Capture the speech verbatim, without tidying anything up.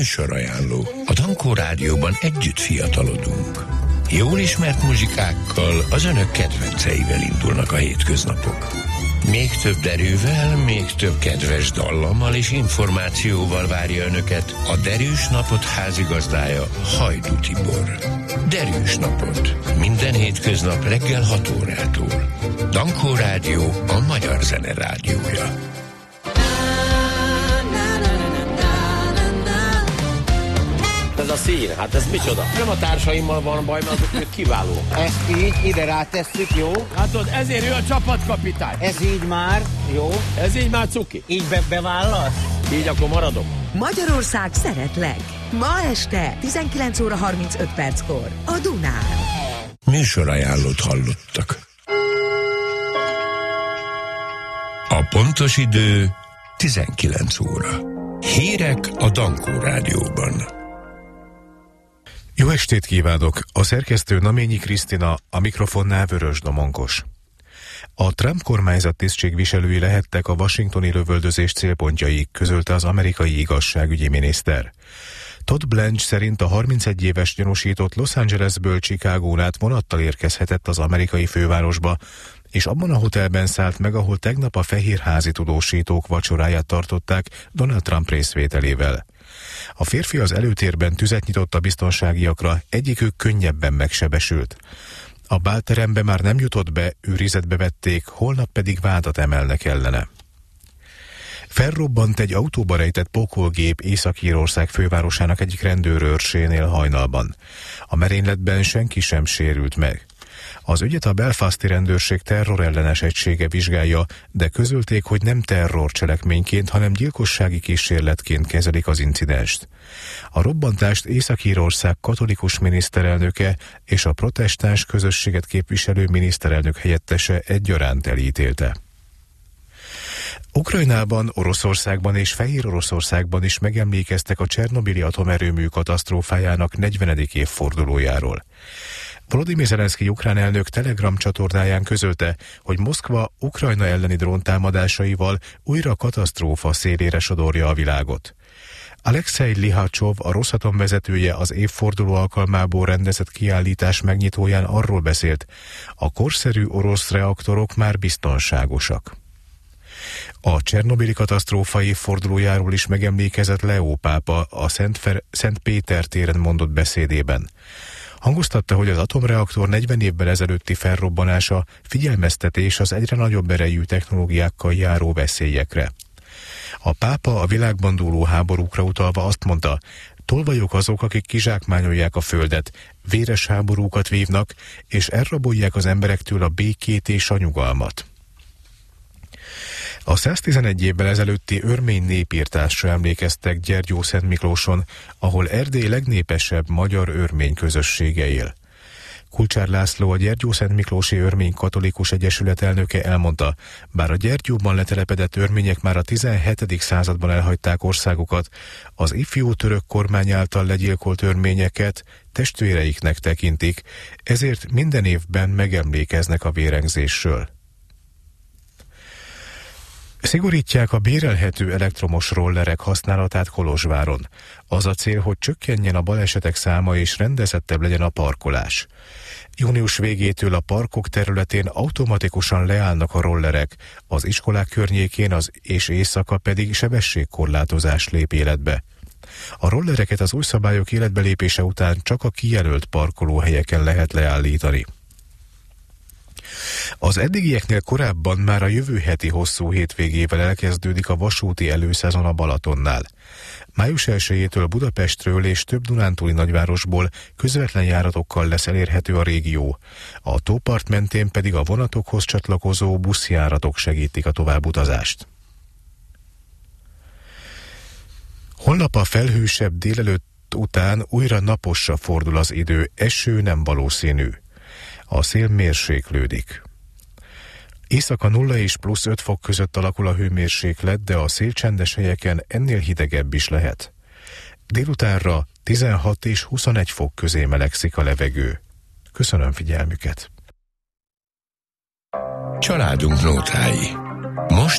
Műsorajánló. A Dankó Rádióban együtt fiatalodunk. Jól ismert muzsikákkal, az önök kedvenceivel indulnak a hétköznapok. Még több derűvel, még több kedves dallammal és információval várja önöket a Derűs Napot házigazdája, Hajdú Tibor. Derűs Napot. Minden hétköznap reggel hat órától. Dankó Rádió, a magyar zene rádiója. Ez a szín, hát ez micsoda? Nem a társaimmal van baj, mert azok kiváló. Ezt így ide rátesszük, jó? Hát tudod, ezért ő a csapatkapitány. Ez így már, jó? Ez így már cuki. Így be bevállasz? Így akkor maradok. Magyarország szeretlek. Ma este tizenkilenc óra harmincöt perckor a Dunán. Műsorajánlót hallottak. A pontos idő tizenkilenc óra. Hírek a Dankó Rádióban. Jó estét kívánok! A szerkesztő Naményi Krisztina, a mikrofonnál Vörös Domonkos. A Trump kormányzat tisztségviselői lehettek a washingtoni lövöldözés célpontjai, közölte az amerikai igazságügyi miniszter. Todd Blanche szerint a harmincegy éves gyanúsított Los Angelesből Chicagón át vonattal érkezhetett az amerikai fővárosba, és abban a hotelben szállt meg, ahol tegnap a fehérházi tudósítók vacsoráját tartották Donald Trump részvételével. A férfi az előtérben tüzet nyitott a biztonságiakra, egyikük könnyebben megsebesült. A bálterembe már nem jutott be, őrizetbe vették, holnap pedig vádat emelnek ellene. Felrobbant egy autóba rejtett pokolgép Észak-Írország fővárosának egyik rendőrőrsénél hajnalban. A merényletben senki sem sérült meg. Az ügyet a belfasti rendőrség terrorellenes egysége vizsgálja, de közölték, hogy nem terrorcselekményként, hanem gyilkossági kísérletként kezelik az incidenst. A robbantást Észak-Írország katolikus miniszterelnöke és a protestáns közösséget képviselő miniszterelnök helyettese egyaránt elítélte. Ukrajnában, Oroszországban és Fehér Oroszországban is megemlékeztek a Csernobili atomerőmű katasztrófájának negyvenedik évfordulójáról. Volodymyr Zelenszky ukrán elnök Telegram csatornáján közölte, hogy Moszkva Ukrajna elleni dróntámadásaival újra katasztrófa szélére sodorja a világot. Alexei Lihacsov, a Rosatom vezetője az évforduló alkalmából rendezett kiállítás megnyitóján arról beszélt, a korszerű orosz reaktorok már biztonságosak. A Csernobili katasztrófa évfordulójáról is megemlékezett Leó pápa a Szent, Fer- Szent Péter téren mondott beszédében. Hangoztatta, hogy az atomreaktor negyven évvel ezelőtti felrobbanása figyelmeztetés az egyre nagyobb erejű technológiákkal járó veszélyekre. A pápa a világban dúló háborúkra utalva azt mondta, tolvajok azok, akik kizsákmányolják a földet, véres háborúkat vívnak, és elrabolják az emberektől a békét és a nyugalmat. A száztizenegy évvel ezelőtti örmény népírtásra emlékeztek Gyergyószentmiklóson, ahol Erdély legnépesebb magyar-örmény közössége él. Kulcsár László, a Gyergyószentmiklósi Örmény Katolikus Egyesület elnöke elmondta, bár a Gyergyóban letelepedett örmények már a tizenhetedik században elhagyták országukat, az ifjú török kormány által legyilkolt örményeket testvéreiknek tekintik, ezért minden évben megemlékeznek a vérengzésről. Szigorítják a bérelhető elektromos rollerek használatát Kolozsváron. Az a cél, hogy csökkenjen a balesetek száma és rendezettebb legyen a parkolás. Június végétől a parkok területén automatikusan leállnak a rollerek, az iskolák környékén az és éjszaka pedig sebességkorlátozás lép életbe. A rollereket az új szabályok életbelépése után csak a kijelölt parkolóhelyeken lehet leállítani. Az eddigieknél korábban már a jövő heti hosszú hétvégével elkezdődik a vasúti előszezon a Balatonnál. május elsejétől Budapestről és több dunántúli nagyvárosból közvetlen járatokkal lesz elérhető a régió. A tópart mentén pedig a vonatokhoz csatlakozó buszjáratok segítik a továbbutazást. Holnap a felhősebb délelőtt után újra naposra fordul az idő, eső nem valószínű. A szél mérséklődik. Éjszaka nulla és plusz öt fok között alakul a hőmérséklet, de a szélcsendes helyeken ennél hidegebb is lehet. Délutánra tizenhat és huszonegy fok közé melegszik a levegő. Köszönöm figyelmüket! Családunk nótái. Most